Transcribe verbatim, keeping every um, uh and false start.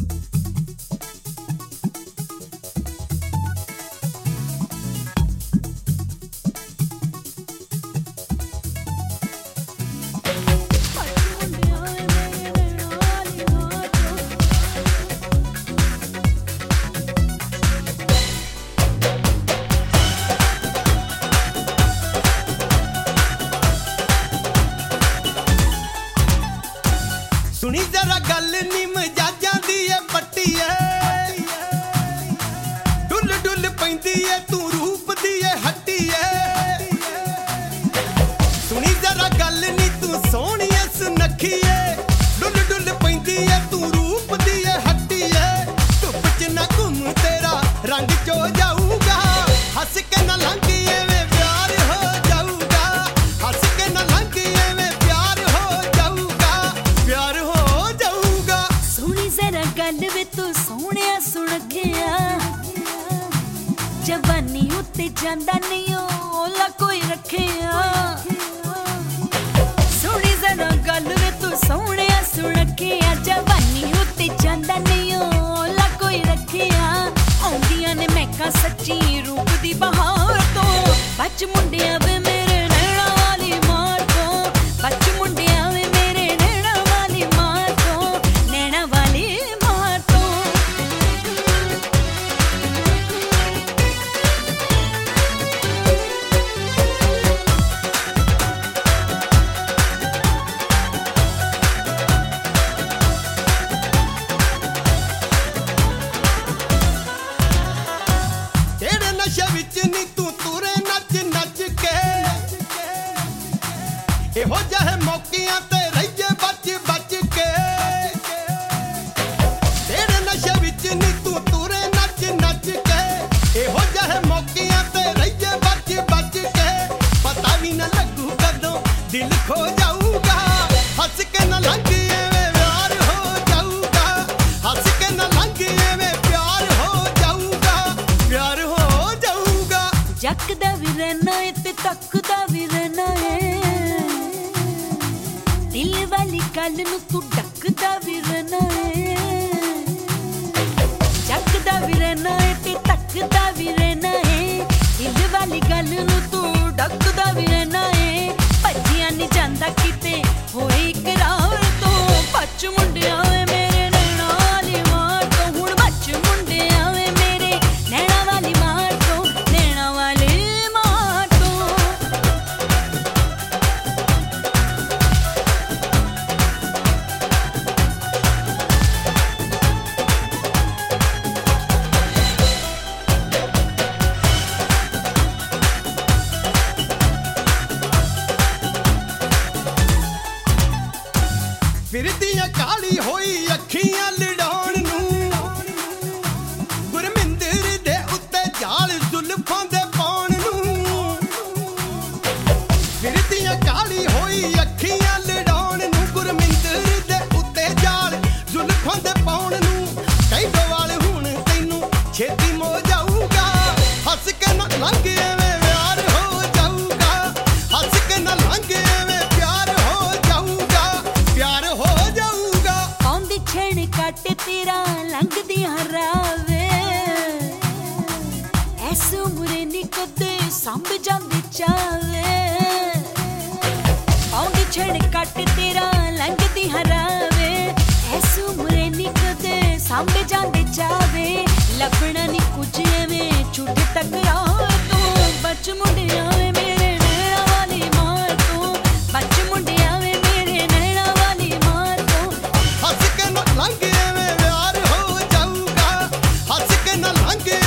सुनी जरा गल नी मजाजा दी है पट्टी है डुल डुल पैंदी है तू रूप दी है हट्टी है सुनी जरा गल नी तू सोहनी है सुनखी है डुल डुल पैंदी है तू रूप दी है हट्टी है धुप च ना घुम तेरा रंग चो जाऊगा हस के ना लंघी एवें प्यार हो जाऊगा हस के ना लंघी एवें प्यार हो जाऊगा प्यार हो गल वे तू सोहणिया सुणखिया जवानी उत्ते जांदा नहीं ओला कोई रखिया सोहणी जरा गल वे तू सोहणिया सुणखिया जवानी उत्ते जांदा नहीं ओला कोई रखिया आउंदियां ने महका सच्ची रूप दी बहार तो बच मुंडिया वे मेरे नैना वाली मार तो बच मुंडिया वे मेरे नैना वाली मार तो नैना वाली हो जाए मौकियां ते रहिए बच बच के तेरे नशे विच नी तू तुरे नच नच के हो जाए मौकियां ते रहिए बच बच के पता भी न लगू कदों दिल खो जाऊगा हंस के न लंघी एवें प्यार हो जाऊगा हंस के न लंघी एवें प्यार हो जाऊगा प्यार हो जाऊगा जकदा भी रहना है ते तकदा भी रहना है दिल वाली गल नू तू डकदा भी रहना है जकदा भी रहना है ते तकदा भी रहना है दिल वाली गल नू तू डकदा भी रहना है भजिया नहीं जांदा किते होए इकरार तो बच मुंडिया वे मेरे नैना वाली मार तो हुण बच मुंडिया वे मेरे नैना वाली मार तो नैना वाली मार तो फिरदियां काली होई अखियां लड़ाउण नूं गुरमिंदर दे उत्ते जाल जुल्फां दे पाउण नूं फिरदियां काली होई अखियां लड़ाउण नूं गुरमिंदर दे उत्ते जाल जुल्फां दे पाउण नूं कई गवाल हुण तैनूं छेती मो जाऊगा हंस के ना लंघ एवें प्यार हो जाऊगा हंस के ना लंघ एवें प्यार हो जाऊगा प्यार हो जाऊगा आउंदी छेण कट तेरा लंघदी हरावे ऐस उमरे नी कदे संभ जांदी चावे आउंदी छेण कट तेरा लंघदी हरावे ऐस उमरे नी कदे संभ जांदी चावे लभना नी कुछ एवें छुट टकरार तो बच मुंडिया वे मेरे नैना वाली मार तो बच मुंडिया वे मेरे नैना वाली मार तो हंस के न लंघ एवें प्यार हो जाऊगा हंस के न लंघ